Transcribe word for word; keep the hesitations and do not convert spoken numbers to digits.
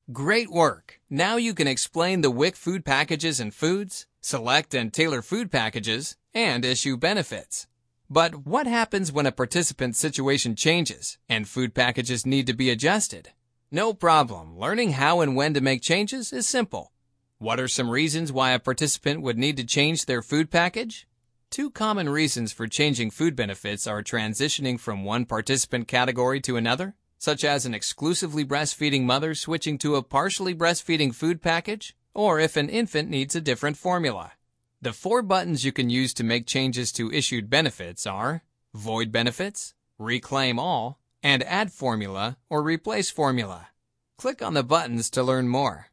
Great work! Now you can explain the W I C food packages and foods, select and tailor food packages, and issue benefits. But what happens when a participant's situation changes and food packages need to be adjusted? No problem. Learning how and when to make changes is simple. What are some reasons why a participant would need to change their food package? Two common reasons for changing food benefits are transitioning from one participant category to another, such as an exclusively breastfeeding mother switching to a partially breastfeeding food package, or if an infant needs a different formula. The four buttons you can use to make changes to issued benefits are Void Benefits, Reclaim All, and Add Formula or Replace Formula. Click on the buttons to learn more.